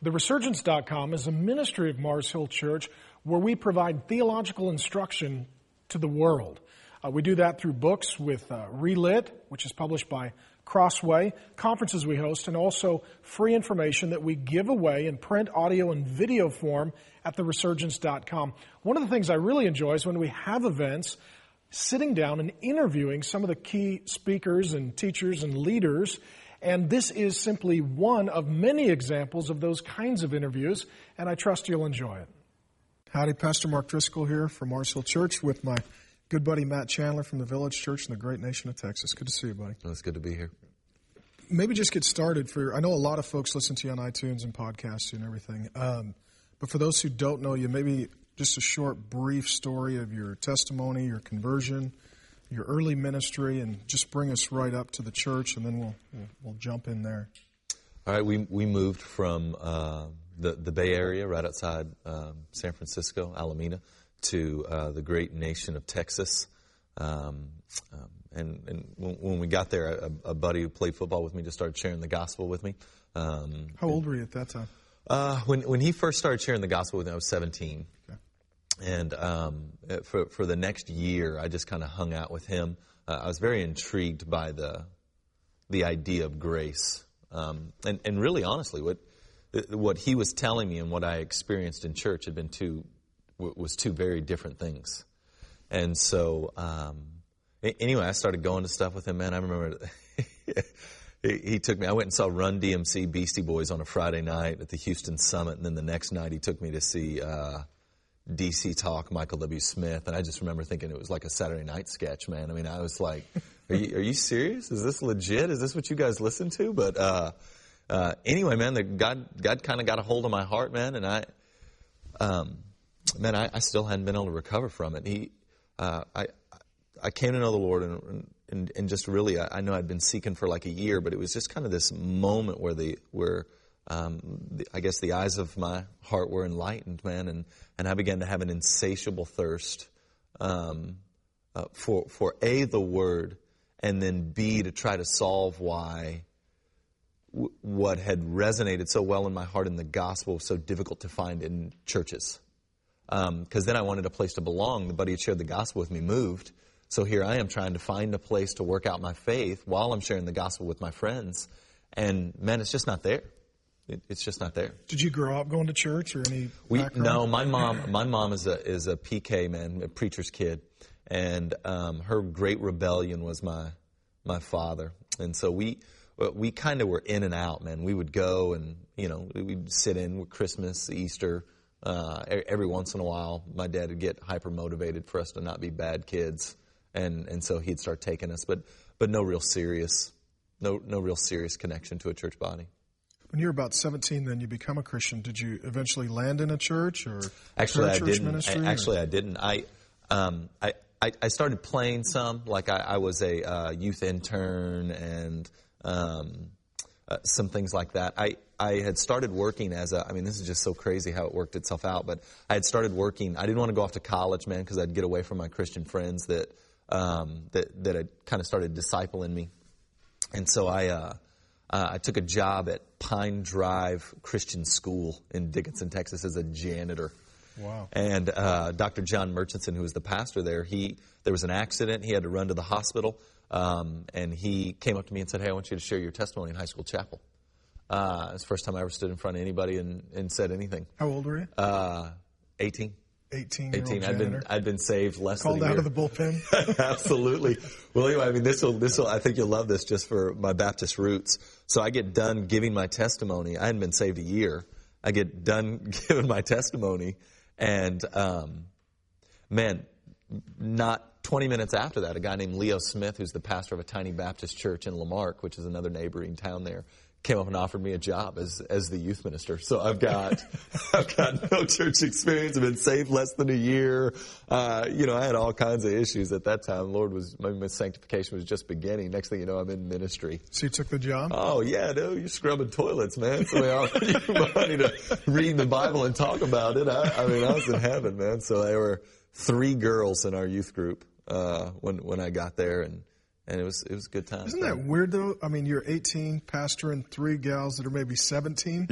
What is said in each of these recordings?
TheResurgence.com is a ministry of Mars Hill Church where we provide theological instruction to the world. We do that through books with Relit, which is published by Crossway, conferences we host, and also free information that we give away in print, audio, and video form at TheResurgence.com. One of the things I really enjoy is when we have events, sitting down and interviewing some of the key speakers and teachers and leaders. And this is simply one of many examples of those kinds of interviews, and I trust you'll enjoy it. Howdy, Pastor Mark Driscoll here from Mars Hill Church with my good buddy Matt Chandler from the Village Church in the great nation of Texas. Good to see you, buddy. Well, it's good to be here. Maybe just get started. I know a lot of folks listen to you on iTunes and podcasts and everything, but for those who don't know you, maybe just a short, brief story of your testimony, your conversion, your early ministry, and just bring us right up to the church, and then we'll jump in there. All right, we moved from the Bay Area, right outside San Francisco, Alameda, to the great nation of Texas. And when we got there, a buddy who played football with me just started sharing the gospel with me. How old were you at that time? When he first started sharing the gospel with me, I was 17. Okay. And for the next year, I just kind of hung out with him. I was very intrigued by the idea of grace. And really, honestly, what he was telling me and what I experienced in church had been two very different things. And so, anyway, I started going to stuff with him, man. I remember he took me, I went and saw Run DMC Beastie Boys on a Friday night at the Houston Summit, and then the next night he took me to see DC Talk, Michael W. Smith, and I just remember thinking it was like a Saturday night sketch, man. I mean, I was like, are you serious? Is this legit? Is this what you guys listen to? But anyway, man, God kind of got a hold of my heart, man, and I still hadn't been able to recover from it. I came to know the Lord, and just really, I know I'd been seeking for like a year, but it was just kind of this moment where I guess the eyes of my heart were enlightened, man, and I began to have an insatiable thirst for A, the Word, and then B, to try to solve why what had resonated so well in my heart in the gospel was so difficult to find in churches. Because then I wanted a place to belong. The buddy who shared the gospel with me moved, so here I am trying to find a place to work out my faith while I'm sharing the gospel with my friends, and man, it's just not there. It's just not there. Did you grow up going to church or any background? No, my mom is a PK, man, a preacher's kid, and her great rebellion was my father, and so we kind of were in and out, man. We would go and we'd sit in with Christmas, Easter, every once in a while. My dad would get hyper motivated for us to not be bad kids, and so he'd start taking us, but no real serious connection to a church body. When you were about 17, then you become a Christian. Did you eventually land in a church or Actually, I church didn't. ministry? Actually, I didn't. I started playing some. Like I was a youth intern and some things like that. I had started working this is just so crazy how it worked itself out. But I had started working. I didn't want to go off to college, man, because I'd get away from my Christian friends that had kind of started discipling me. And so I took a job at Pine Drive Christian School in Dickinson, Texas, as a janitor. Wow. And Dr. John Murchison, who was the pastor there, there was an accident. He had to run to the hospital, and he came up to me and said, "Hey, I want you to share your testimony in high school chapel." It was the first time I ever stood in front of anybody and said anything. How old were you? 18. 18-year-old janitor. I'd been saved less than a year. Called out of the bullpen? Absolutely. Well, anyway, this will. I think you'll love this just for my Baptist roots. So I get done giving my testimony. I hadn't been saved a year. I get done giving my testimony, and man, not 20 minutes after that, a guy named Leo Smith, who's the pastor of a tiny Baptist church in Lamarck, which is another neighboring town there, came up and offered me a job as the youth minister. So I've got no church experience. I've been saved less than a year. I had all kinds of issues at that time. My sanctification was just beginning. Next thing you know, I'm in ministry. So you took the job? Oh yeah, no, you're scrubbing toilets, man. So they offered you money to read the Bible and talk about it. I was in heaven, man. So there were 3 girls in our youth group when I got there, and it was a good time. Isn't that weird, though? I mean, you're 18, pastor, and 3 gals that are maybe 17. Yeah.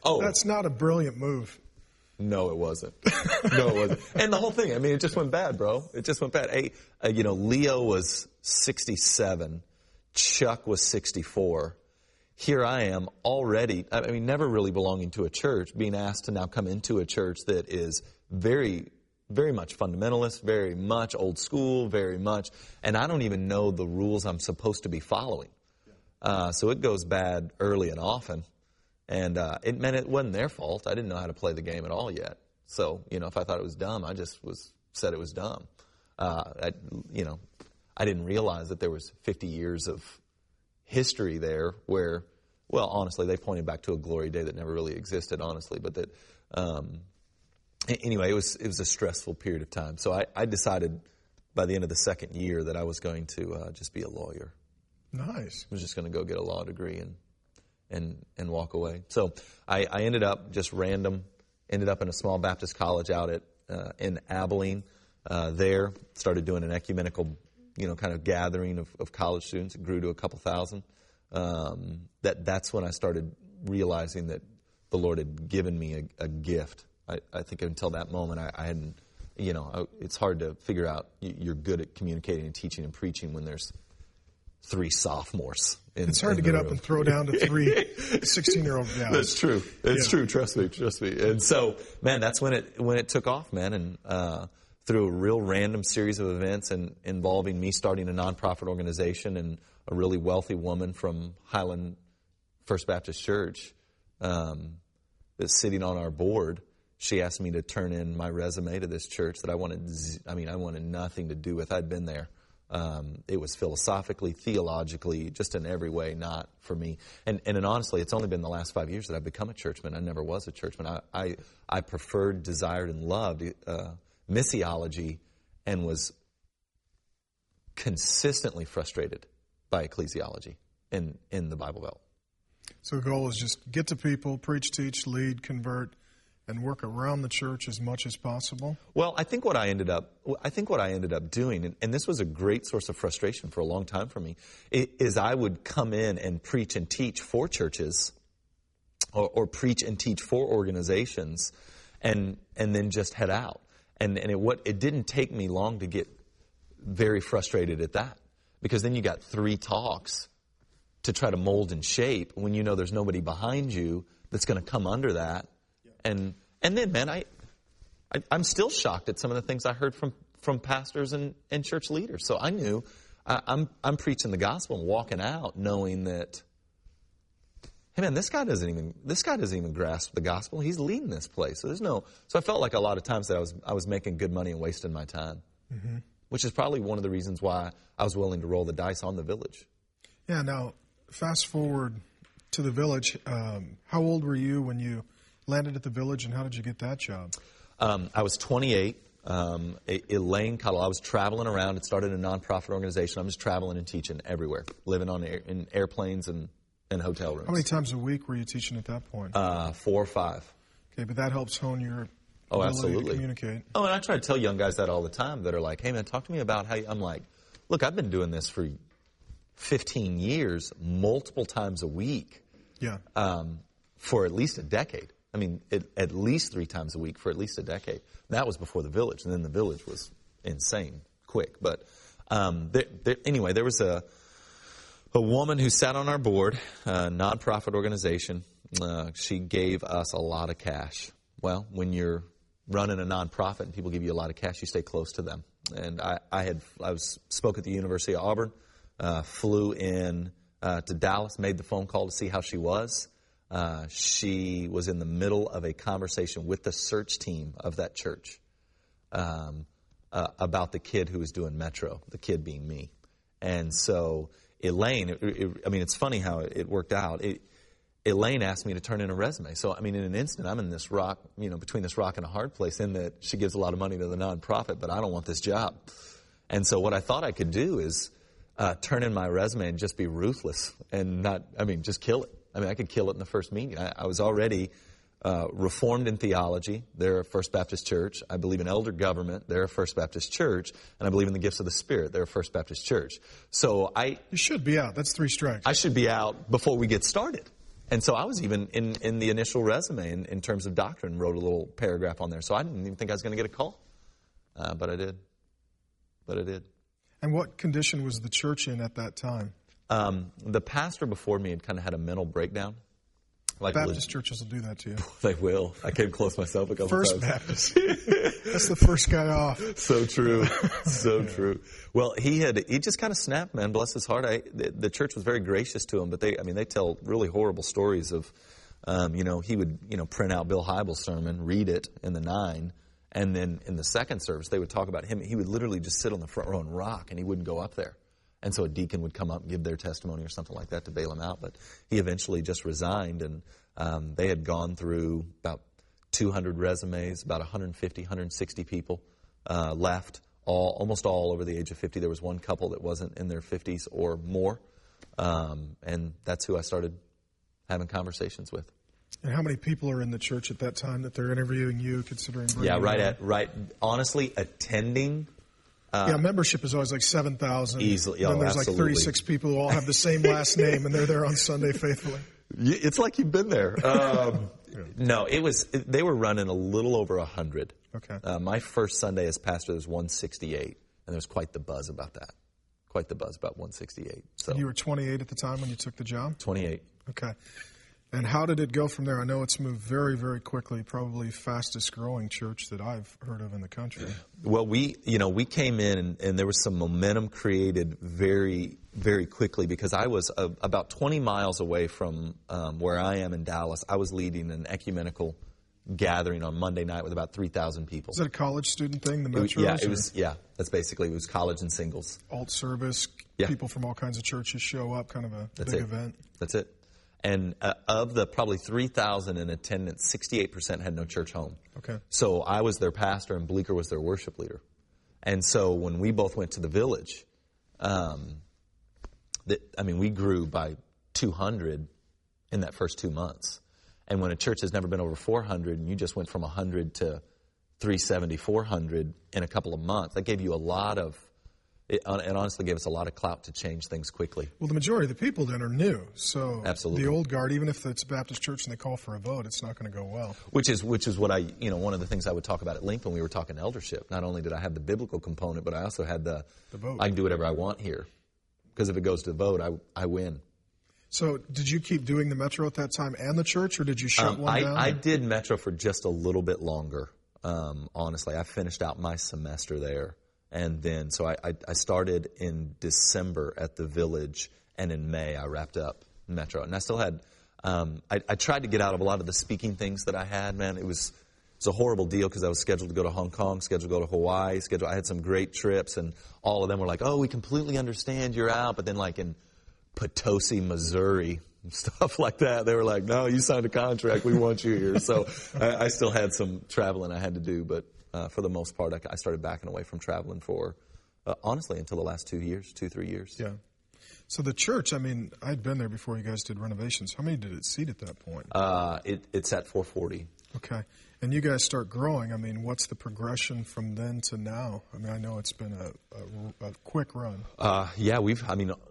Oh, That's not a brilliant move. no, it wasn't. No, it wasn't. And the whole thing, I mean, it just went bad, bro. It just went bad. Hey, Leo was 67. Chuck was 64. Here I am already, I mean, never really belonging to a church, being asked to now come into a church that is very, very much fundamentalist, very much old school, very much, and I don't even know the rules I'm supposed to be following. So it goes bad early and often. And it meant it wasn't their fault. I didn't know how to play the game at all yet. So, if I thought it was dumb, I just said it was dumb. I didn't realize that there was 50 years of history there where, well, honestly, they pointed back to a glory day that never really existed, honestly. But that, anyway, it was a stressful period of time. So I decided by the end of the second year that I was going to just be a lawyer. Nice. I was just going to go get a law degree and walk away. So I ended up ended up in a small Baptist college out in Abilene. There, started doing an ecumenical, kind of gathering of college students. It grew to a couple thousand. That's when I started realizing that the Lord had given me a gift. I think until that moment I hadn't, it's hard to figure out you're good at communicating and teaching and preaching when there's 3 sophomores. It's hard to get up and throw down to 3 16-year-old guys. That's true. It's true. Trust me. And so, man, that's when it took off, man. And through a real random series of events and involving me starting a nonprofit organization and a really wealthy woman from Highland First Baptist Church that's sitting on our board, she asked me to turn in my resume to this church that I wanted nothing to do with. I'd been there. It was philosophically, theologically, just in every way not for me. And honestly, it's only been the last 5 years that I've become a churchman. I never was a churchman. I preferred, desired, and loved missiology and was consistently frustrated by ecclesiology in the Bible Belt. So the goal is just get to people, preach, teach, lead, convert, and work around the church as much as possible? Well, I think what I ended up doing, and this was a great source of frustration for a long time for me, is I would come in and preach and teach for churches, or preach and teach for organizations, and then just head out. And it didn't take me long to get very frustrated at that, because then you got 3 talks to try to mold and shape when there's nobody behind you that's going to come under that. And then, man, I'm still shocked at some of the things I heard from pastors and church leaders. So I knew I'm preaching the gospel and walking out knowing that, hey man, this guy doesn't even grasp the gospel. He's leading this place. So I felt like a lot of times that I was making good money and wasting my time, which is probably one of the reasons why I was willing to roll the dice on the Village. Yeah. Now, fast forward to the Village. How old were you when you landed at the Village, and how did you get that job? I was 28. Elaine Cottle. I was traveling around. It started a nonprofit organization. I'm just traveling and teaching everywhere, living in airplanes and hotel rooms. How many times a week were you teaching at that point? 4 or 5. Okay, but that helps hone your absolutely ability to communicate. Oh, and I try to tell young guys that all the time that are like, hey man, talk to me about how I'm like, look, I've been doing this for 15 years, multiple times a week. Yeah. For at least a decade. I mean, at least 3 times a week for at least a decade. That was before the Village, and then the Village was insane quick. But anyway, there was a woman who sat on our board, a nonprofit organization. She gave us a lot of cash. Well, when you're running a nonprofit and people give you a lot of cash, you stay close to them. And I spoke at the University of Auburn, flew in to Dallas, made the phone call to see how she was. She was in the middle of a conversation with the search team of that church about the kid who was doing Metro, the kid being me. And so Elaine, it's funny how it worked out. Elaine asked me to turn in a resume. So, in an instant, I'm in this rock, between this rock and a hard place, in that she gives a lot of money to the nonprofit, but I don't want this job. And so what I thought I could do is turn in my resume and just be ruthless and just kill it. I could kill it in the first meeting. I was already reformed in theology. They're a First Baptist church. I believe in elder government. They're a First Baptist church. And I believe in the gifts of the Spirit. They're a First Baptist church. So You should be out. That's 3 strikes. I should be out before we get started. And so I was even in the initial resume in terms of doctrine, wrote a little paragraph on there. So I didn't even think I was going to get a call. But I did. And what condition was the church in at that time? The pastor before me had kind of had a mental breakdown. Like Baptist churches will do that to you. They will. I came close myself a couple times. First Baptist. That's the first guy off. So true. So true. Well, he just kind of snapped, man. Bless his heart. The church was very gracious to him, but they tell really horrible stories of, he would, print out Bill Hybels' sermon, read it in the 9, and then in the second service, they would talk about him. He would literally just sit on the front row and rock, and he wouldn't go up there. And so a deacon would come up and give their testimony or something like that to bail him out. But he eventually just resigned, and they had gone through about 200 resumes, about 150, 160 people left, almost all over the age of 50. There was one couple that wasn't in their 50s or more, and that's who I started having conversations with. And how many people are in the church at that time that they're interviewing you, considering bringing right. Honestly, attending. Membership is always like 7,000. Easily. Then there's absolutely. like 36 people who all have the same last name, and they're there on Sunday faithfully. It's like you've been there. No, they were running a little over 100. Okay. My first Sunday as pastor was 168, and there was quite the buzz about that. Quite the buzz about 168. So. And you were 28 at the time when you took the job? 28. Okay. And how did it go from there? I know it's moved very, very quickly, probably fastest growing church that I've heard of in the country. Well, we came in and there was some momentum created very, very quickly because I was about 20 miles away from where I am in Dallas. I was leading an ecumenical gathering on Monday night with about 3,000 people. Is it a college student thing, the Metros? That's basically, it was college and singles. Alt service, people from all kinds of churches show up, kind of a big event. That's it. And of the probably 3,000 in attendance, 68% had no church home. Okay. So I was their pastor and Bleecker was their worship leader. And so when we both went to the village, we grew by 200 in that first 2 months. And when a church has never been over 400 and you just went from 100 to 370, 400 in a couple of months, that gave you a lot of, it honestly gave us a lot of clout to change things quickly. Well, the majority of the people then are new. So absolutely. The old guard, even if it's a Baptist church and they call for a vote, it's not going to go well. Which is what one of the things I would talk about at length when we were talking eldership. Not only did I have the biblical component, but I also had the vote. I can do whatever I want here. Because if it goes to the vote, I win. So did you keep doing the Metro at that time and the church, or did you shut one down? I did Metro for just a little bit longer, honestly. I finished out my semester there. And then, so I started in December at the village, and in May I wrapped up Metro. And I still had, I tried to get out of a lot of the speaking things that I had, man. It was a horrible deal because I was scheduled to go to Hong Kong, scheduled to go to Hawaii, I had some great trips, and all of them were like, oh, we completely understand you're out. But then like in Potosi, Missouri, stuff like that, they were like, no, you signed a contract, we want you here. So I still had some traveling I had to do, but for the most part, I started backing away from traveling for, honestly, until the last 3 years. Yeah. So the church, I'd been there before you guys did renovations. How many did it seat at that point? It's at 440. Okay. And you guys start growing. What's the progression from then to now? I know it's been a quick run. We've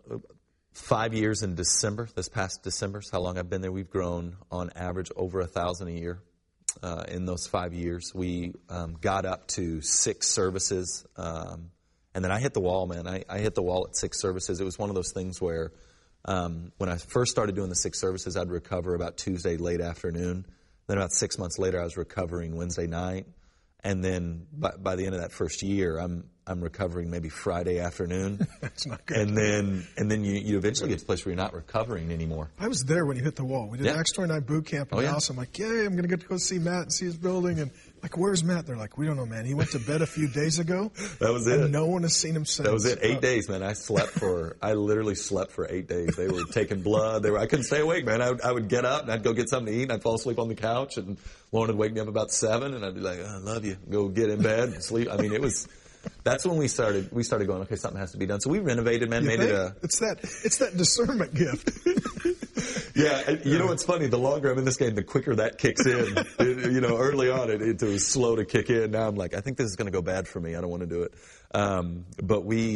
5 years in December, this past December is how long I've been there. We've grown on average over 1,000 a year. In those 5 years, we got up to 6 services, and then I hit the wall, man. I hit the wall at 6 services. It was one of those things where when I first started doing the 6 services, I'd recover about Tuesday late afternoon. Then about 6 months later, I was recovering Wednesday night, and then by the end of that first year, I'm recovering maybe Friday afternoon. That's not good. And then you eventually get to a place where you're not recovering anymore. I was there when you hit the wall. We did Acts 29 boot camp in Dallas. I'm like, yay, I'm going to get to go see Matt and see his building. And like, where's Matt? They're like, we don't know, man. He went to bed a few days ago. That was it. And no one has seen him since. That was it. 8 days, man. I literally slept for 8 days. They were taking blood. I couldn't stay awake, man. I would get up and I'd go get something to eat and I'd fall asleep on the couch, and Lauren would wake me up about 7 and I'd be like, I love you. Go get in bed and sleep. That's when we started going, okay, something has to be done. So we renovated, man, It's that discernment gift. Yeah, you know what's funny? The longer I'm in this game, the quicker that kicks in. Early on, it was slow to kick in. Now I'm like, I think this is going to go bad for me. I don't want to do it. But we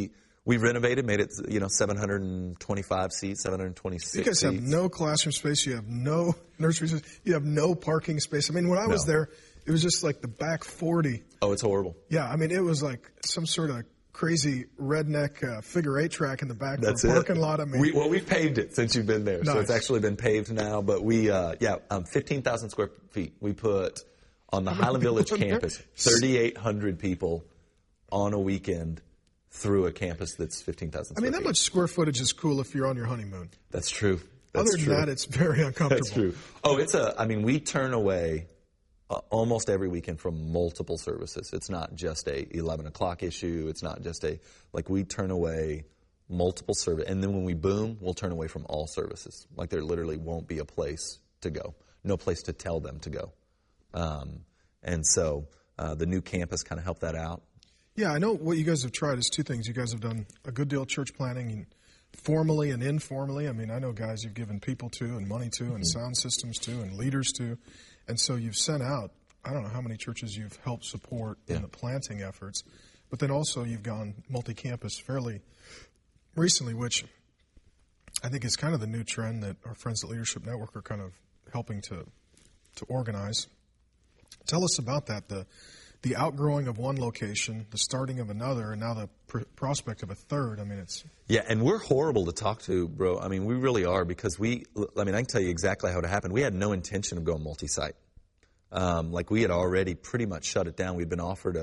We renovated, made it 725 seats, 726 You guys seats. have no classroom space. You have no nursery space. You have no parking space. I mean, when I was there, it was just like the back 40. Oh, it's horrible. Yeah, I mean, it was like some sort of crazy redneck figure eight track in the back That's of a it. parking lot. I mean, we've paved it since you've been there, so it's Nice. actually been paved now. But 15,000 square feet. We put on the Highland Village people in there? campus, 3,800 people on a weekend through a campus that's 15,000 I square mean, feet. that much square footage is cool if you're on your honeymoon. That's true. That's Other than true. that, it's very uncomfortable. That's true. Oh, we turn away almost every weekend from multiple services. It's not just a 11 o'clock issue. It's not just we turn away multiple service. And then when we boom, we'll turn away from all services. Like there literally won't be a place to go. No place to tell them to go. And so the new campus kind of helped that out. Yeah, I know what you guys have tried is two things. You guys have done a good deal of church planning, formally and informally. I mean, I know guys you've given people to and money to and sound systems to and leaders to. And so you've sent out, I don't know how many churches you've helped support in the planting efforts. But then also you've gone multi-campus fairly recently, which I think is kind of the new trend that our friends at Leadership Network are kind of helping to organize. Tell us about that, the outgrowing of one location, the starting of another, and now the prospect of a third. I mean, it's... Yeah, and we're horrible to talk to, bro. I mean, we really are because I can tell you exactly how it happened. We had no intention of going multi-site. We had already pretty much shut it down. We'd been offered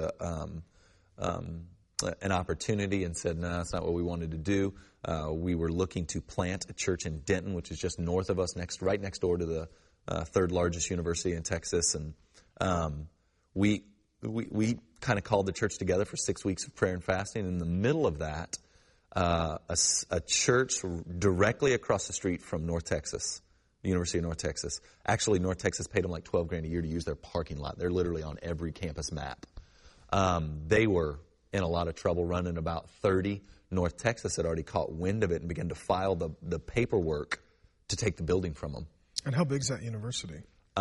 an opportunity and said, no, that's not what we wanted to do. We were looking to plant a church in Denton, which is just north of us, right next door to the third largest university in Texas. And we kind of called the church together for 6 weeks of prayer and fasting. In the middle of that, a church directly across the street from North Texas, the University of North Texas. Actually, North Texas paid them like $12,000 a year to use their parking lot. They're literally on every campus map. They were in a lot of trouble running about 30. North Texas had already caught wind of it and began to file the paperwork to take the building from them. And how big is that university?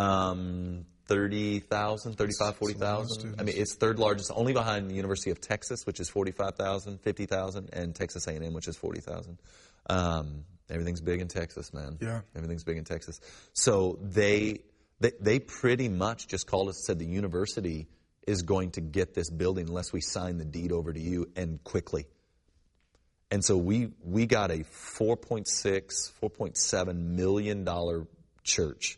30,000, 35, 40,000. I mean, it's third largest, only behind the University of Texas, which is 45,000, 50,000, and Texas A&M, which is 40,000. Everything's big in Texas, man. Yeah. Everything's big in Texas. So they pretty much just called us and said the university is going to get this building unless we sign the deed over to you and quickly. And so we got a $4.7 million church.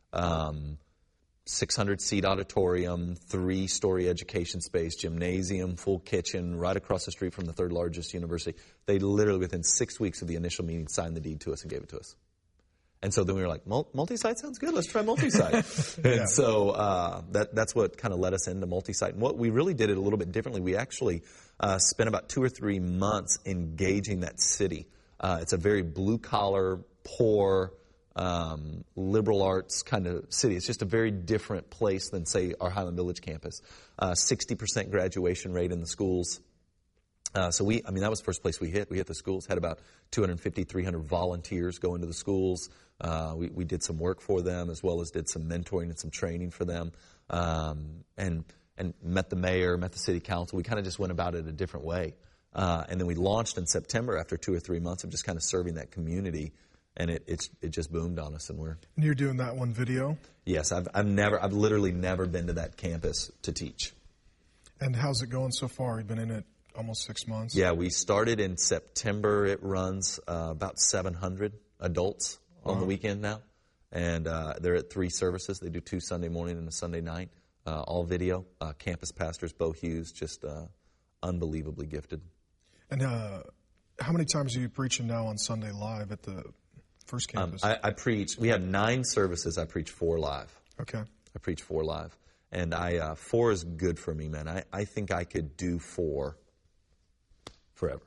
600-seat auditorium, 3-story education space, gymnasium, full kitchen, right across the street from the third largest university. They literally, within 6 weeks of the initial meeting, signed the deed to us and gave it to us. And so then we were like, multi-site sounds good. Let's try multi-site. And so that's what kind of led us into multi-site. And what we really did it a little bit differently. We actually spent about 2 or 3 months engaging that city. It's a very blue-collar, poor, liberal arts kind of city. It's just a very different place than, say, our Highland Village campus. 60% graduation rate in the schools. So that was the first place we hit. We hit the schools, had about 250, 300 volunteers go into the schools. We did some work for them as well as did some mentoring and some training for them. And met the mayor, met the city council. We kind of just went about it a different way. And then we launched in September after 2 or 3 months of just kind of serving that community. And it just boomed on us, and we're... And you're doing that one video? Yes, I've literally never been to that campus to teach. And how's it going so far? You've been in it almost 6 months? Yeah, we started in September. It runs about 700 adults on the weekend now. And they're at 3 services. They do 2 Sunday morning and a Sunday night, all video. Campus pastors, Bo Hughes, just unbelievably gifted. And how many times are you preaching now on Sunday live at the first campus? I preach. We have 9 services. I preach 4 live. Okay. I preach 4 live. And 4 is good for me, man. I think I could do 4 forever.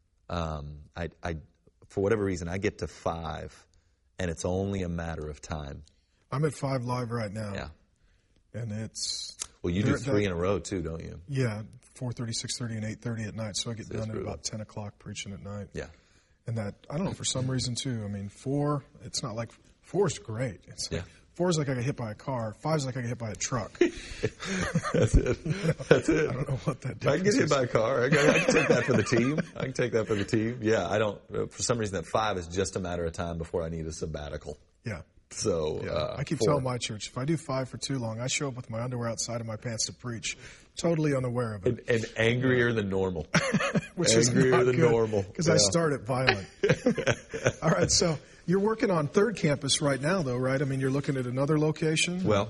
For whatever reason, I get to 5, and it's only a matter of time. I'm at 5 live right now. Yeah. And it's... Well, you do 3 in a row, too, don't you? Yeah, 4:30, 6:30, and 8:30 at night. So I get done at about 10 o'clock preaching at night. Yeah. And that, I don't know, for some reason, too. I mean, 4, it's not like... 4 is great. It's like 4 is like I got hit by a car. 5 is like I got hit by a truck. That's it. That's it. I don't know what that If I can get difference hit is. by a car, I can take that for the team. I can take that for the team. Yeah, I don't. For some reason, that 5 is just a matter of time before I need a sabbatical. Yeah. So Yeah. I keep 4. telling my church, if I do 5 for too long, I show up with my underwear outside of my pants to preach, totally unaware of it. And angrier than normal. Which is angrier not than good, normal. because I started violent. All right, so you're working on Third Campus right now, though, right? I mean, you're looking at another location? Well,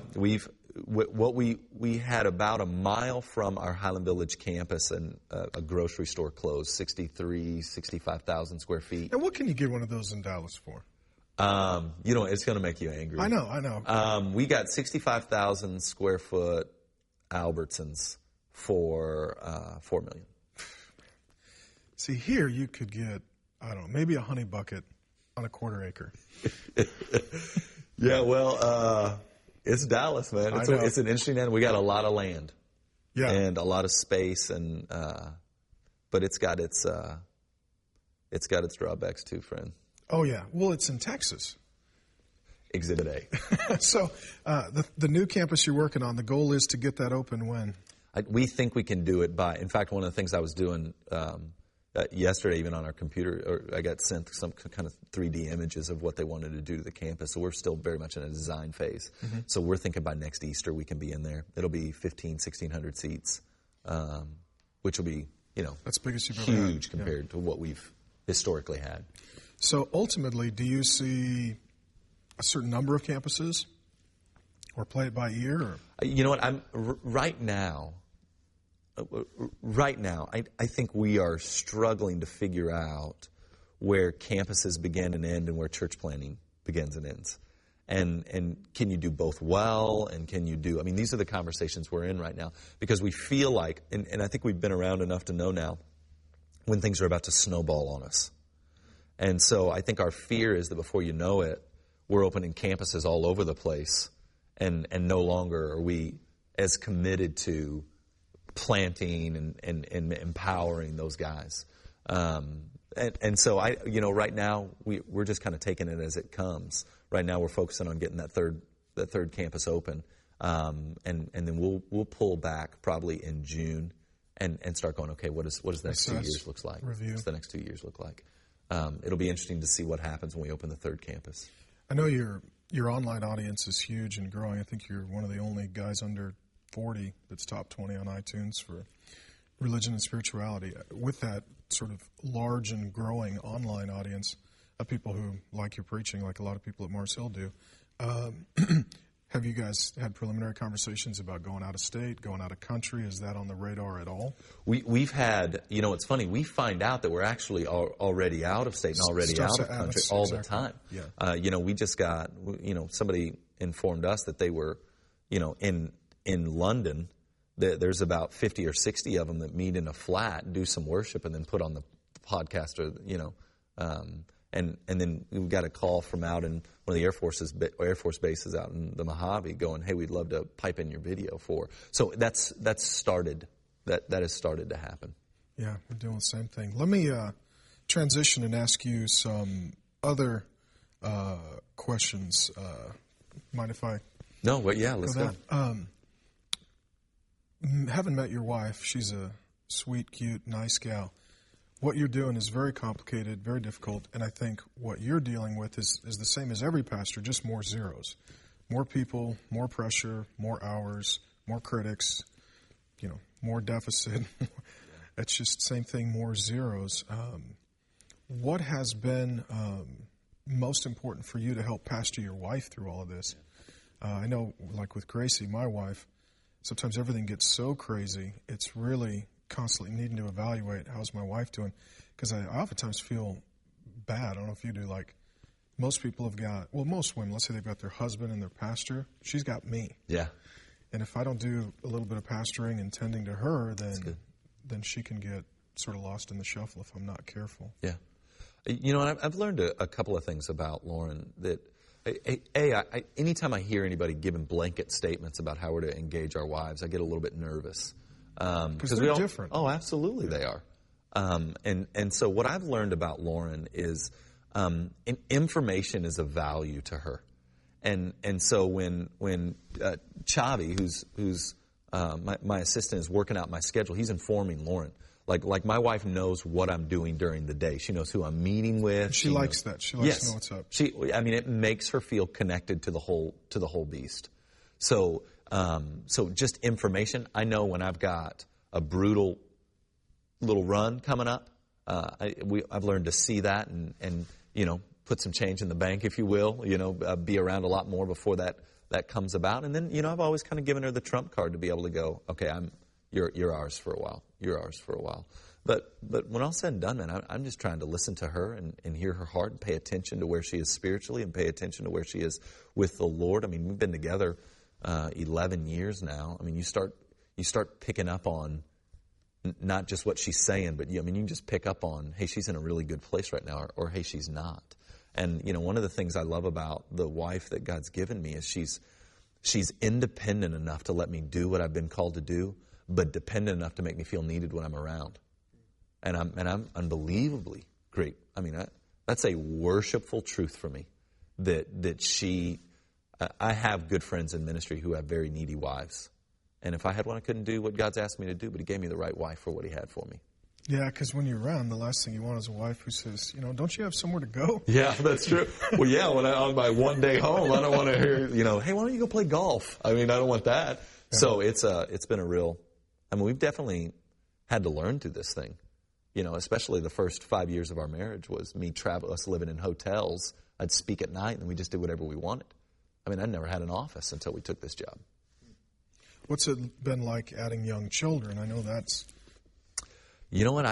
we had about a mile from our Highland Village campus, and a grocery store closed, 65,000 square feet. And what can you get one of those in Dallas for? It's going to make you angry. I know. We got 65,000 square foot Albertsons for $4 million. See, here you could get, I don't know, maybe a honey bucket on a quarter acre. Yeah, well, it's Dallas, man. It's an interesting end. We got a lot of land, and a lot of space, and but it's got its drawbacks too, friend. Oh yeah, well, it's in Texas. Exhibit A. So the new campus you're working on, the goal is to get that open when? We think we can do it by. In fact, one of the things I was doing yesterday, even on our computer, I got sent some kind of 3D images of what they wanted to do to the campus. So we're still very much in a design phase. Mm-hmm. So we're thinking by next Easter we can be in there. It'll be 1,600 seats, which will be, that's the biggest you've huge ever had. compared to what we've historically had. So ultimately, do you see a certain number of campuses, or play it by ear? Or? You know what? Right now, I think we are struggling to figure out where campuses begin and end, and where church planning begins and ends. And can you do both well? And can you do? I mean, these are the conversations we're in right now, because we feel like, and I think we've been around enough to know now when things are about to snowball on us. And so I think our fear is that before you know it, we're opening campuses all over the place, and no longer are we as committed to planting and empowering those guys. And so right now we're just kind of taking it as it comes. Right now we're focusing on getting that third campus open, and then we'll pull back probably in June and start going, okay, what does the next 2 years look like? Review. What's the next 2 years look like? It'll be interesting to see what happens when we open the third campus. I know your online audience is huge and growing. I think you're one of the only guys under 40 that's top 20 on iTunes for religion and spirituality. With that sort of large and growing online audience of people who like your preaching, like a lot of people at Mars Hill do, have you guys had preliminary conversations about going out of state, going out of country? Is that on the radar at all? We've had, it's funny, we find out that we're actually already out of state and already out of country all the time. Yeah. We just got, somebody informed us that they were, in London, there's about 50 or 60 of them that meet in a flat, do some worship, and then put on the podcast, and then we got a call from out in one of the Air Force bases out in the Mojave going, hey, we'd love to pipe in your video for. So that's started. That has started to happen. Yeah, we're doing the same thing. Let me transition and ask you some other questions. Mind if I? No, but yeah, let's go. Having met your wife, she's a sweet, cute, nice gal. What you're doing is very complicated, very difficult, and I think what you're dealing with is the same as every pastor, just more zeros. More people, more pressure, more hours, more critics, more deficit. It's just the same thing, more zeros. What has been most important for you to help pastor your wife through all of this? I know, like with Gracie, my wife, sometimes everything gets so crazy, it's really constantly needing to evaluate how's my wife doing, because I oftentimes feel bad. I don't know if you do. Like most people have got, most women, let's say they've got their husband and their pastor. She's got me. Yeah. And if I don't do a little bit of pastoring and tending to her, then she can get sort of lost in the shuffle if I'm not careful. Yeah. I've learned a couple of things about Lauren that. Anytime I hear anybody giving blanket statements about how we're to engage our wives, I get a little bit nervous. Because they're different. Oh, absolutely they are. And so what I've learned about Lauren is information is of value to her. And so when Chavi, who's my assistant, is working out my schedule, he's informing Lauren. Like my wife knows what I'm doing during the day. She knows who I'm meeting with. She likes that. She likes to know what's up. It makes her feel connected to the whole beast. So just information. I know when I've got a brutal little run coming up. I've learned to see that and put some change in the bank, if you will. Be around a lot more before that comes about. And then I've always kind of given her the trump card to be able to go, okay, you're ours for a while. You're ours for a while. But when all said and done, man, I'm just trying to listen to her and hear her heart and pay attention to where she is spiritually and pay attention to where she is with the Lord. I mean, we've been together 11 years now. I mean, you start picking up on not just what she's saying, but you can just pick up on, hey, she's in a really good place right now, or hey, she's not. And one of the things I love about the wife that God's given me is she's independent enough to let me do what I've been called to do, but dependent enough to make me feel needed when I'm around. And I'm unbelievably great. I mean, that's a worshipful truth for me. That I have good friends in ministry who have very needy wives. And if I had one, I couldn't do what God's asked me to do, but He gave me the right wife for what He had for me. Yeah, because when you're around, the last thing you want is a wife who says, don't you have somewhere to go? Yeah, that's true. Well, yeah, on my one day home, I don't want to hear, hey, why don't you go play golf? I mean, I don't want that. Yeah. So it's been a real, we've definitely had to learn through this thing. Especially the first 5 years of our marriage was us living in hotels. I'd speak at night and we just did whatever we wanted. I never had an office until we took this job. What's it been like adding young children? I know that's... You know what?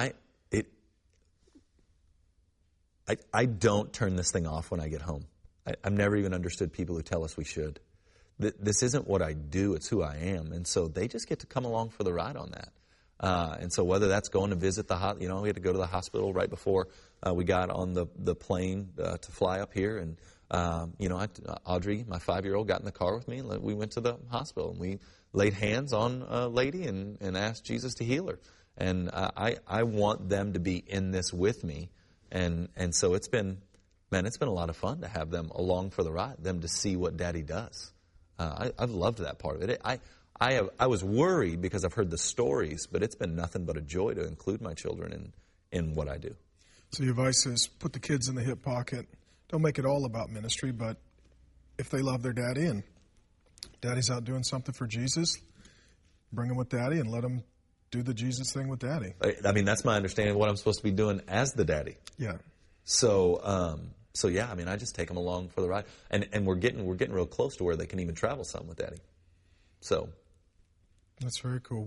I don't turn this thing off when I get home. I've never even understood people who tell us we should. This isn't what I do, it's who I am. And so they just get to come along for the ride on that. And so whether that's going to visit the hospital, we had to go to the hospital right before we got on the plane to fly up here. And, Audrey, my 5-year-old, got in the car with me and we went to the hospital. And we laid hands on a lady and asked Jesus to heal her. And I want them to be in this with me. And so it's been a lot of fun to have them along for the ride, them to see what Daddy does. I've loved that part of it. I was worried because I've heard the stories, but it's been nothing but a joy to include my children in what I do. So your advice is put the kids in the hip pocket. Don't make it all about ministry, but if they love their daddy and daddy's out doing something for Jesus, bring them with daddy and let them do the Jesus thing with daddy. That's my understanding of what I'm supposed to be doing as the daddy. Yeah. So yeah, I just take them along for the ride, and we're getting real close to where they can even travel some with daddy. So that's very cool.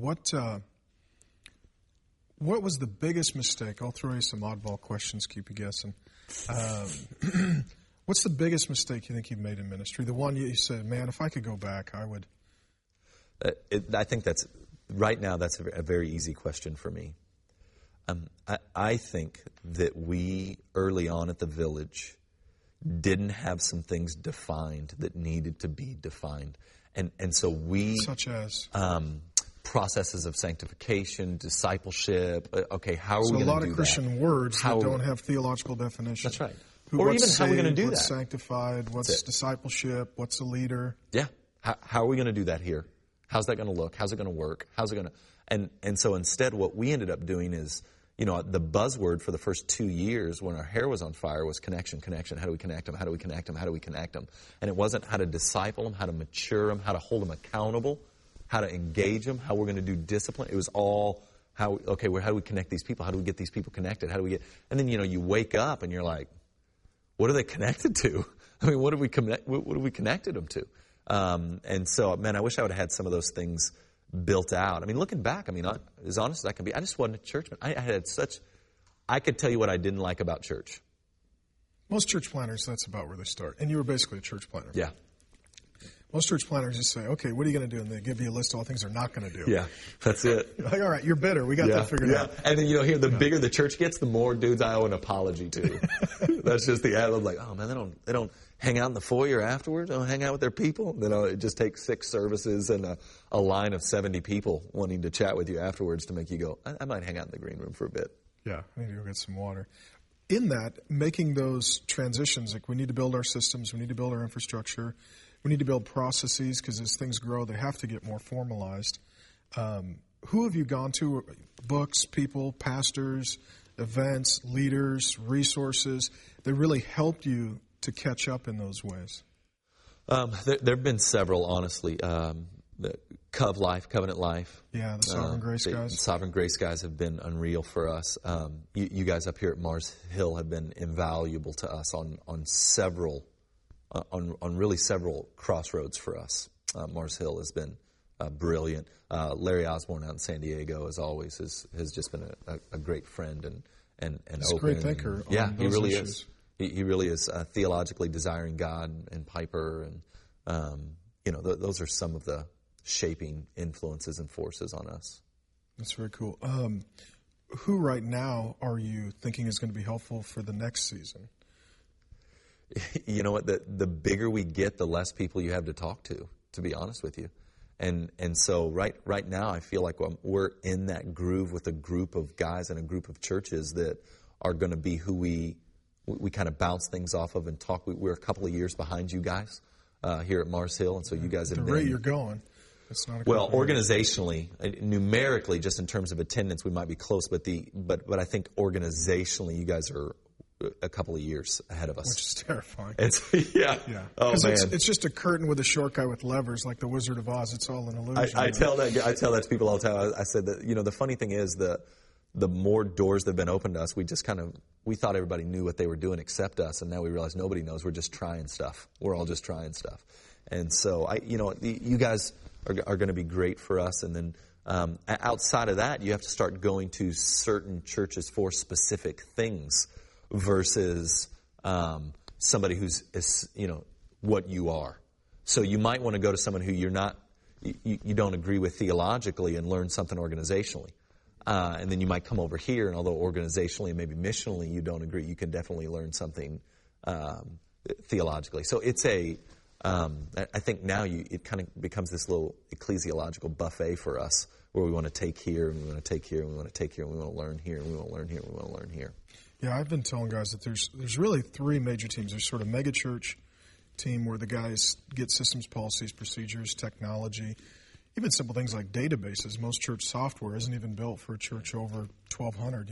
What was the biggest mistake? I'll throw you some oddball questions, keep you guessing. What's the biggest mistake you think you've made in ministry? The one you said, man, if I could go back, I would. I think that's a very easy question for me. I think that we, early on at the Village, didn't have some things defined that needed to be defined. And so we... Such as? Processes of sanctification, discipleship. Okay, how are we going to do that? So a lot of Christian words that don't have theological definition. That's right. Or even how are we going to do that? What's sanctified? What's discipleship? What's a leader? Yeah. How are we going to do that here? How's that going to look? How's it going to work? How's it going to... And so instead what we ended up doing is, the buzzword for the first 2 years when our hair was on fire was connection. How do we connect them? How do we connect them? How do we connect them? And it wasn't how to disciple them, how to mature them, how to hold them accountable, how to engage them, how we're going to do discipline. It was all how do we connect these people? How do we get these people connected? And then, you wake up and you're like, what are they connected to? What have we connected them to? And so, man, I wish I would have had some of those things built out. Looking back, as honest as I can be, I just wasn't a churchman. I could tell you what I didn't like about church. Most church planners, that's about where they start. And you were basically a church planner. Yeah. Most church planners just say, okay, what are you going to do? And they give you a list of all things they're not going to do. Yeah, that's it. You're like, all right, you're better. We got that figured out. And then, here, the bigger the church gets, the more dudes I owe an apology to. That's just the attitude. Like, oh, man, they don't hang out in the foyer afterwards. They don't hang out with their people. It just takes 6 services and a line of 70 people wanting to chat with you afterwards to make you go, I might hang out in the green room for a bit. Yeah, I need to go get some water. in that, making those transitions, like we need to build our systems, we need to build our infrastructure, we need to build processes, because as things grow, they have to get more formalized. Who have you gone to? Books, people, pastors, events, leaders, resources that really helped you to catch up in those ways? There have been several, honestly. The Covenant Life. Yeah, the Sovereign Grace guys. The Sovereign Grace guys have been unreal for us. You guys up here at Mars Hill have been invaluable to us on really several crossroads for us. Mars Hill has been brilliant. Larry Osborne out in San Diego, as always, has just been a great friend and He's open. a great thinker. Yeah, he really issues. is. He really is theologically desiring God, and Piper, and those are some of the shaping influences and forces on us. That's very cool. Who right now are you thinking is going to be helpful for the next season? You know what? The bigger we get, the less people you have to talk to be honest with you. And so right now, I feel like we're in that groove with a group of guys and a group of churches that are going to be who we kind of bounce things off of and talk. We're a couple of years behind you guys here at Mars Hill, and so you guys have been... The rate you're going, it's not a... Well, organizationally, numerically, just in terms of attendance, we might be close, but I think organizationally, you guys are a couple of years ahead of us. Which is terrifying. Yeah. Oh, man. It's just a curtain with a short guy with levers, like the Wizard of Oz. It's all an illusion. I tell that to people all the time. I said that, the funny thing is the more doors that have been opened to us, we thought everybody knew what they were doing except us, and now we realize nobody knows. We're just trying stuff. We're all just trying stuff. And so, you guys are going to be great for us. And then outside of that, you have to start going to certain churches for specific things versus somebody who's, what you are. So you might want to go to someone who you don't agree with theologically and learn something organizationally. And then you might come over here, and although organizationally and maybe missionally you don't agree, you can definitely learn something theologically. So it's I think now it kind of becomes this little ecclesiological buffet for us, where we want to take here, and we want to take here, and we want to take here, and we want to learn here, and we want to learn here, and we want to learn here. Yeah, I've been telling guys that there's really three major teams. There's sort of mega church team where the guys get systems, policies, procedures, technology, even simple things like databases. Most church software isn't even built for a church over 1,200,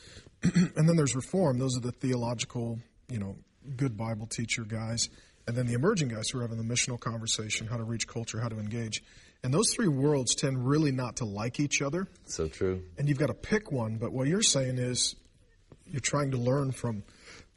And then there's reform. Those are the theological, good Bible teacher guys. And then the emerging guys who are having the missional conversation, how to reach culture, how to engage. And those three worlds tend really not to like each other. So true. And you've got to pick one. But what you're saying is you're trying to learn from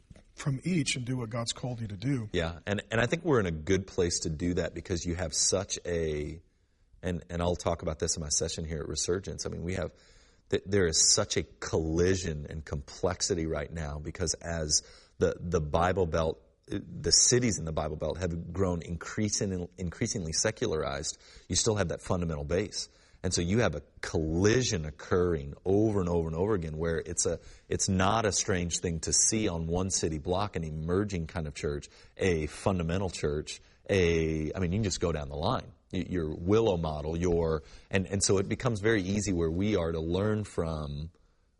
each and do what God's called you to do. Yeah, and I think we're in a good place to do that because you have such and I'll talk about this in my session here at Resurgence. I mean, there is such a collision and complexity right now because as the Bible Belt, the cities in the Bible Belt have grown increasingly secularized, you still have that fundamental base. And so you have a collision occurring over and over and over again where it's not a strange thing to see on one city block an emerging kind of church, a fundamental church, you can just go down the line. Your Willow model, and so it becomes very easy where we are to learn from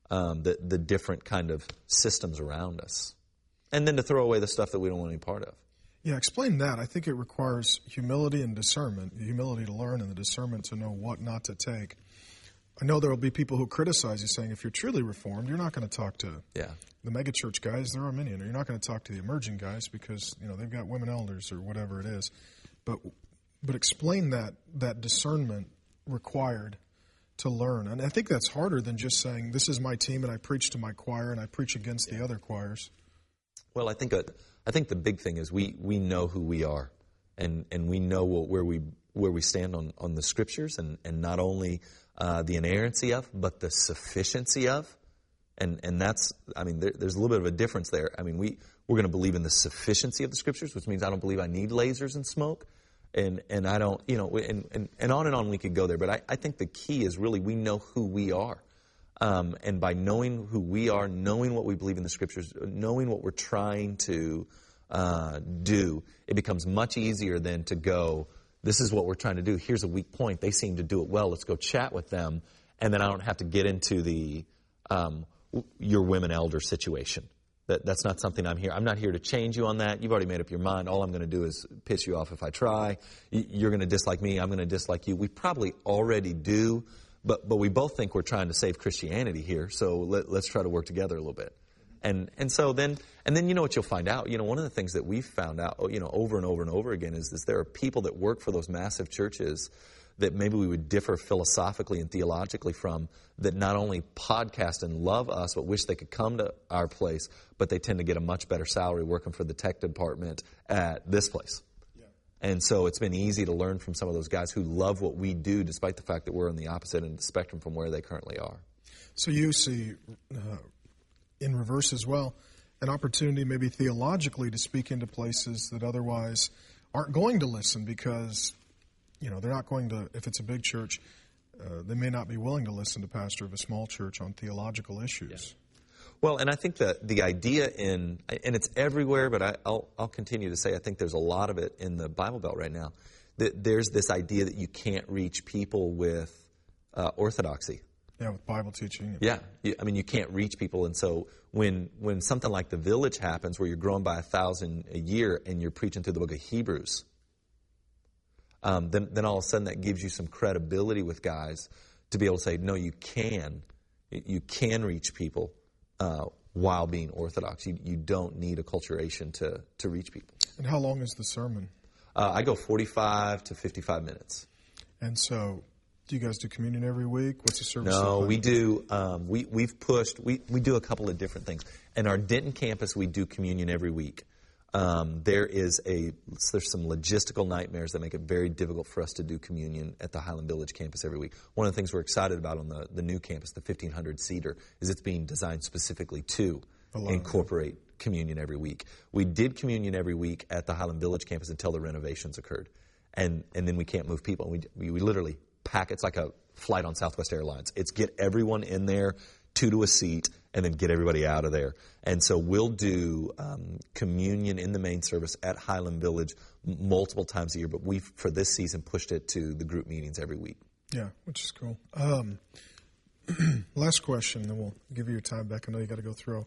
the different kind of systems around us. And then to throw away the stuff that we don't want any part of. Yeah, explain that. I think it requires humility and discernment, the humility to learn and the discernment to know what not to take. I know there will be people who criticize you saying if you're truly reformed, you're not going to talk to the megachurch guys, the Arminian, or you're not going to talk to the emerging guys because they've got women elders or whatever it is. But explain that discernment required to learn. And I think that's harder than just saying, this is my team and I preach to my choir and I preach against the other choirs. Well, I think the big thing is we know who we are, and we know where we stand on the Scriptures, and not only the inerrancy of, but the sufficiency of, and that's there's a little bit of a difference there. We're going to believe in the sufficiency of the Scriptures, which means I don't believe I need lasers and smoke, and I don't and on we could go there. But I think the key is really we know who we are. And by knowing who we are, knowing what we believe in the Scriptures, knowing what we're trying to do, it becomes much easier than to go, this is what we're trying to do. Here's a weak point. They seem to do it well. Let's go chat with them. And then I don't have to get into the your women elder situation. That's not something I'm not here to change you on that. You've already made up your mind. All I'm going to do is piss you off if I try. You're going to dislike me. I'm going to dislike you. We probably already do, but we both think we're trying to save Christianity here. So let's try to work together a little bit. And so then you know what you'll find out. You know, one of the things that we've found out, you know, over and over and over again is there are people that work for those massive churches that maybe we would differ philosophically and theologically from, that not only podcast and love us, but wish they could come to our place, but they tend to get a much better salary working for the tech department at this place. Yeah. And so it's been easy to learn from some of those guys who love what we do, despite the fact that we're on the opposite end of the spectrum from where they currently are. So you see, in reverse as well, an opportunity maybe theologically to speak into places that otherwise aren't going to listen because, you know, they're not going to, if it's a big church, they may not be willing to listen to pastor of a small church on theological issues. Yeah. Well, and I think that the idea and it's everywhere, but I'll continue to say I think there's a lot of it in the Bible Belt right now, that there's this idea that you can't reach people with orthodoxy. Yeah, with Bible teaching. Yeah, I mean, you can't reach people, and so when something like the Village happens, where you're growing by 1,000 a year and you're preaching through the book of Hebrews, then all of a sudden that gives you some credibility with guys to be able to say, no, you can reach people while being Orthodox. You don't need acculturation to reach people. And how long is the sermon? I go 45 to 55 minutes. And so, do you guys do communion every week? What's the service? No, we do. We've pushed. We do a couple of different things. In our Denton campus, we do communion every week. There's some logistical nightmares that make it very difficult for us to do communion at the Highland Village campus every week. One of the things we're excited about on the new campus, the 1,500-seater, is it's being designed specifically to incorporate communion every week. We did communion every week at the Highland Village campus until the renovations occurred. And then we can't move people. We literally pack. It's like a flight on Southwest Airlines. It's get everyone in there, 2 to a seat, and then get everybody out of there. And so we'll do communion in the main service at Highland Village multiple times a year, but we've, for this season, pushed it to the group meetings every week. Yeah, which is cool. Last question, then we'll give you your time back. I know you got to go through.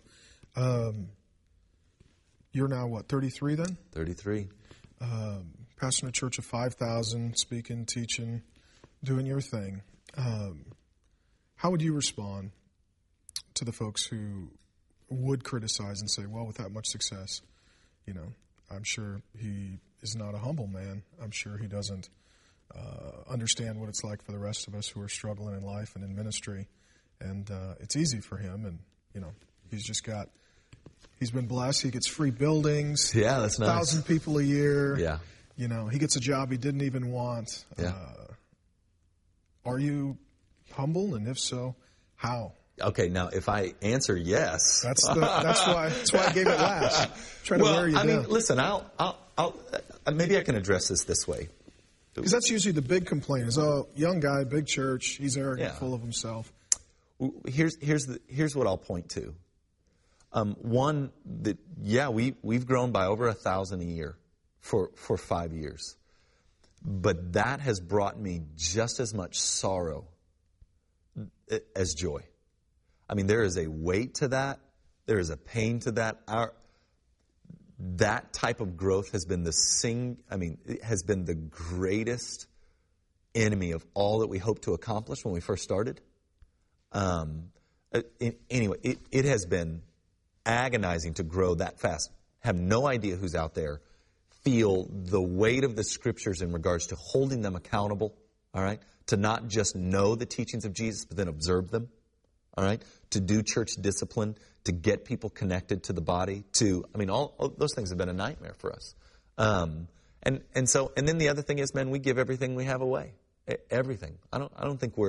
You're now, what, 33 then? 33. Pastoring a church of 5,000, speaking, teaching, doing your thing. How would you respond to the folks who would criticize and say, well, with that much success, you know, I'm sure he is not a humble man. I'm sure he doesn't understand what it's like for the rest of us who are struggling in life and in ministry. And it's easy for him. And, you know, he's been blessed. He gets free buildings. Yeah, that's nice. 1,000 people a year. Yeah. You know, he gets a job he didn't even want. Yeah. Are you humble? And if so, how? Okay, now if I answer yes, that's why I gave it last. Try to wear you down. I mean, listen, I'll maybe I can address this way. Because that's usually the big complaint is, oh, young guy, big church, he's arrogant, full of himself. Here's what I'll point to. One, that we've grown by over 1,000 a year for 5 years, but that has brought me just as much sorrow as joy. I mean, there is a weight to that. There is a pain to that. That type of growth has been it has been the greatest enemy of all that we hoped to accomplish when we first started. Anyway, it has been agonizing to grow that fast. Have no idea who's out there. Feel the weight of the Scriptures in regards to holding them accountable, all right? To not just know the teachings of Jesus, but then observe them, all right? To do church discipline, to get people connected to the body, all those things have been a nightmare for us. And then the other thing is, man, we give everything we have away. Everything. I don't think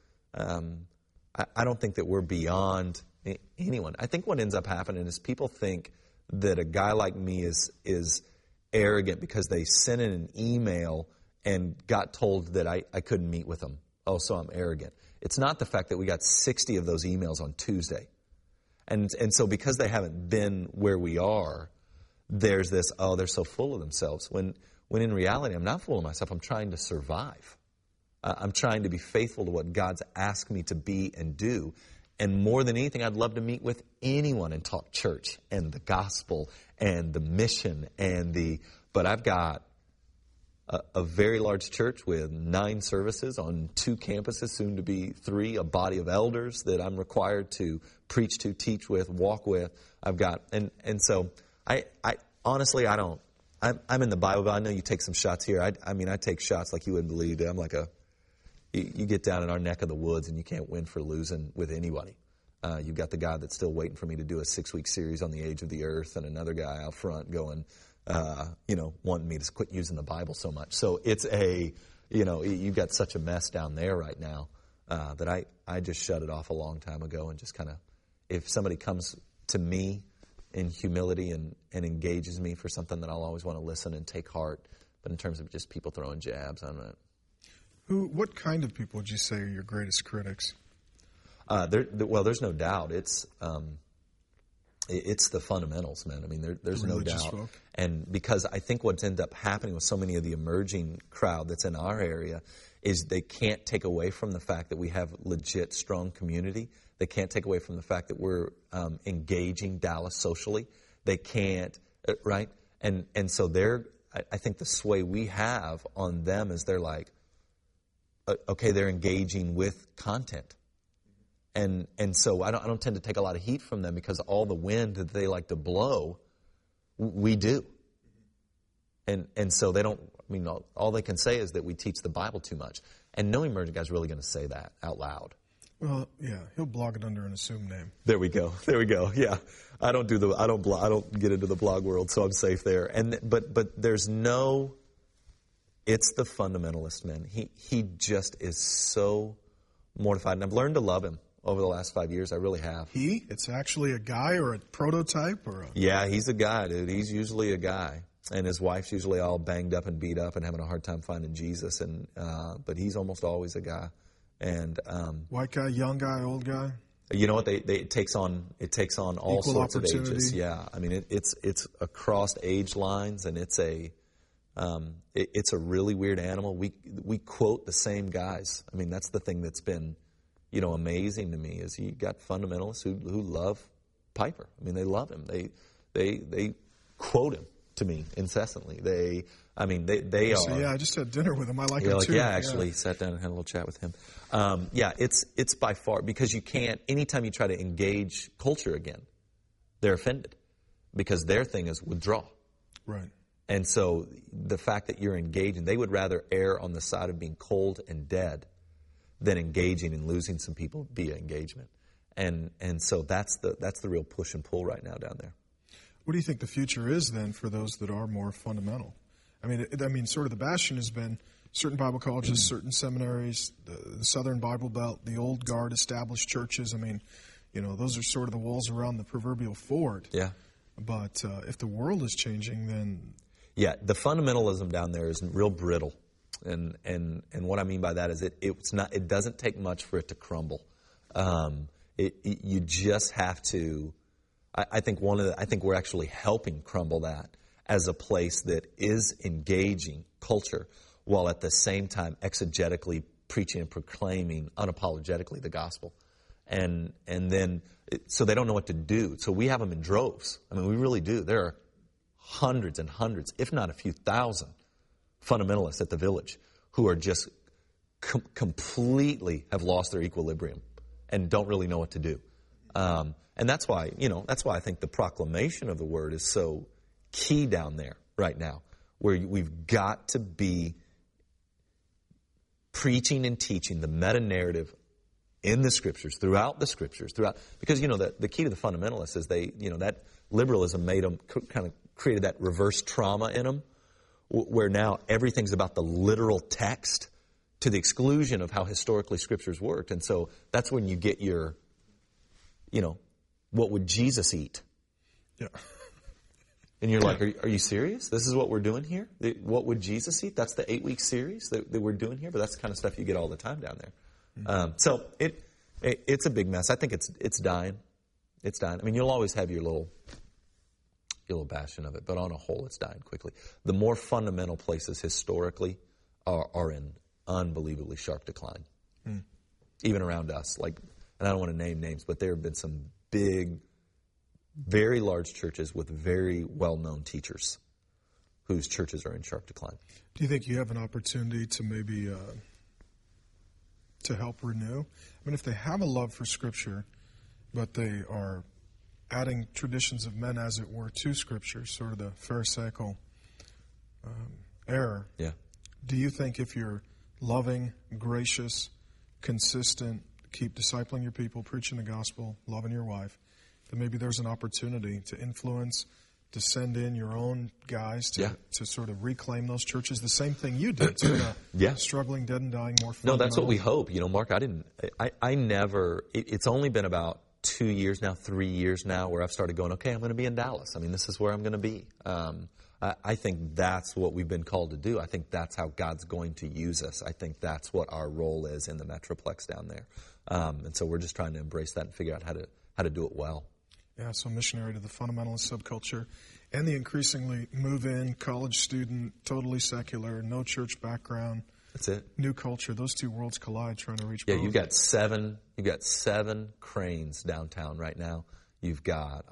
that we're beyond anyone. I think what ends up happening is people think that a guy like me is arrogant because they sent in an email and got told that I couldn't meet with them. Oh, so I'm arrogant. It's not the fact that we got 60 of those emails on Tuesday. And so because they haven't been where we are, there's this, oh, they're so full of themselves. When in reality, I'm not full of myself. I'm trying to survive. I'm trying to be faithful to what God's asked me to be and do. And more than anything, I'd love to meet with anyone and talk church and the gospel and the mission but I've got a very large church with 9 services on 2 campuses, soon to be 3, a body of elders that I'm required to preach to, teach with, walk with. I've got, and so I honestly, I'm in the Bible, but I know you take some shots here. I take shots like you wouldn't believe. I'm like you get down in our neck of the woods and you can't win for losing with anybody. You've got the guy that's still waiting for me to do a 6-week series on the age of the earth, and another guy out front going, wanting me to quit using the Bible so much. So it's you've got such a mess down there right now that I just shut it off a long time ago and just kind of, if somebody comes to me in humility and engages me for something, that I'll always want to listen and take heart. But in terms of just people throwing jabs, I'm not. What kind of people would you say are your greatest critics? There's no doubt. It's the fundamentals, man. I mean, there's no doubt. Folk. And because I think what's ended up happening with so many of the emerging crowd that's in our area is they can't take away from the fact that we have legit, strong community. They can't take away from the fact that we're engaging Dallas socially. They can't, right? And so I think the sway we have on them is they're like, okay, they're engaging with content. And so I don't tend to take a lot of heat from them because all the wind that they like to blow, we do. And so they don't, all they can say is that we teach the Bible too much. And no emergent guy's really going to say that out loud. Well, yeah, he'll blog it under an assumed name. There we go. Yeah. I don't get into the blog world, so I'm safe there. But there's it's the fundamentalist, man. He just is so mortified. And I've learned to love him over the last 5 years. I really have. It's actually a guy or a prototype or a... Yeah, he's a guy, dude. He's usually a guy. And his wife's usually all banged up and beat up and having a hard time finding Jesus. But he's almost always a guy. And white guy, young guy, old guy? You know what? It takes on all equal sorts of opportunity. ages. Yeah. I mean, it's across age lines, and it's a really weird animal. We quote the same guys. I mean, that's the thing that's been, amazing to me is you got fundamentalists who love Piper. I mean, they love him. They quote him to me incessantly. They are. Yeah, I just had dinner with him. I like him too. Yeah, actually sat down and had a little chat with him. It's by far, because you can't, anytime you try to engage culture again, they're offended because their thing is withdraw. Right. And so the fact that you're engaging, they would rather err on the side of being cold and dead than engaging and losing some people via engagement. And so that's the real push and pull right now down there. What do you think the future is then for those that are more fundamental? I mean, sort of the bastion has been certain Bible colleges, certain seminaries, the Southern Bible Belt, the old guard established churches. I mean, those are sort of the walls around the proverbial fort. Yeah. But if the world is changing, then... Yeah, the fundamentalism down there is real brittle. And what I mean by that is it doesn't take much for it to crumble. You just have to... I think we're actually helping crumble that as a place that is engaging culture while at the same time exegetically preaching and proclaiming unapologetically the gospel. And then, so they don't know what to do. So we have them in droves. I mean, we really do. There are hundreds and hundreds, if not a few thousand, fundamentalists at the Village who are just completely have lost their equilibrium and don't really know what to do. And that's why I think the proclamation of the word is so key down there right now, where we've got to be preaching and teaching the meta-narrative in the Scriptures, because, the key to the fundamentalists is that liberalism made them, kind of created that reverse trauma in them, where now everything's about the literal text to the exclusion of how historically Scriptures worked. And so that's when you get your, what would Jesus eat? Yeah. And you're like, are you serious? This is what we're doing here? What would Jesus eat? That's the 8-week series that we're doing here, but that's the kind of stuff you get all the time down there. Mm-hmm. So it's a big mess. I think it's dying. It's dying. I mean, you'll always have your little bastion of it, but on a whole, it's dying quickly. The more fundamental places historically are in unbelievably sharp decline, even around us. Like and I don't want to name names, but there have been some big, very large churches with very well-known teachers whose churches are in sharp decline. Do you think you have an opportunity to maybe to help renew? I mean, if they have a love for Scripture, but they are adding traditions of men, as it were, to Scripture, sort of the Pharisaical error. Yeah. Do you think if you're loving, gracious, consistent, keep discipling your people, preaching the gospel, loving your wife, that maybe there's an opportunity to influence, to send in your own guys to sort of reclaim those churches? The same thing you did, sort of struggling, dead and dying, more No, that's what we hope. Mark, I never, it's only been about 2 years now, 3 years now, where I've started going, okay, I'm going to be in Dallas. I mean, this is where I'm going to be. I think that's what we've been called to do. I think that's how God's going to use us. I think that's what our role is in the Metroplex down there. And so we're just trying to embrace that and figure out how to do it well. Yeah, so missionary to the fundamentalist subculture and the increasingly move-in, college student, totally secular, no church background. That's it. New culture. Those two worlds collide, trying to reach. Yeah, you've got seven cranes downtown right now. You've got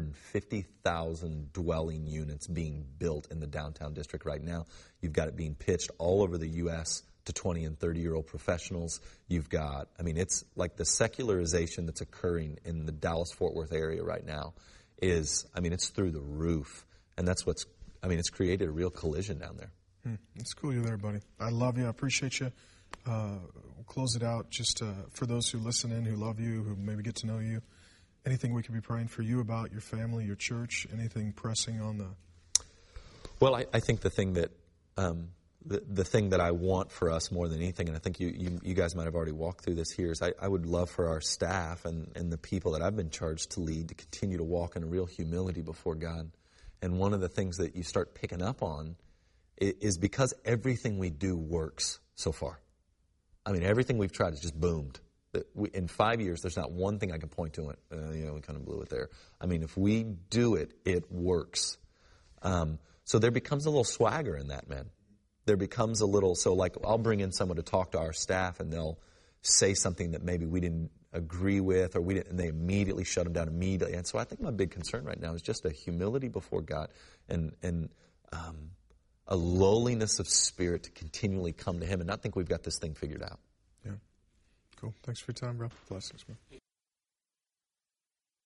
150,000 dwelling units being built in the downtown district right now. You've got it being pitched all over the U.S. to 20 and 30-year-old professionals. You've got, it's like the secularization that's occurring in the Dallas-Fort Worth area right now is, it's through the roof. And that's it's created a real collision down there. It's cool you're there, buddy. I love you. I appreciate you. We'll close it out just for those who listen in, who love you, who maybe get to know you. Anything we could be praying for you about, your family, your church, anything pressing on the... Well, I think the thing that the thing that I want for us more than anything, and I think you guys might have already walked through this here, is I would love for our staff and the people that I've been charged to lead to continue to walk in a real humility before God. And one of the things that you start picking up on is because everything we do works so far. Everything we've tried has just boomed. In 5 years, there's not one thing I can point to. We kind of blew it there. If we do it, it works. So there becomes a little swagger in that, man. There becomes a little, I'll bring in someone to talk to our staff, and they'll say something that maybe we didn't agree with, and they immediately shut them down immediately. And so I think my big concern right now is just a humility before God and a lowliness of spirit to continually come to Him and not think we've got this thing figured out. Yeah. Cool. Thanks for your time, bro. Blessings, man.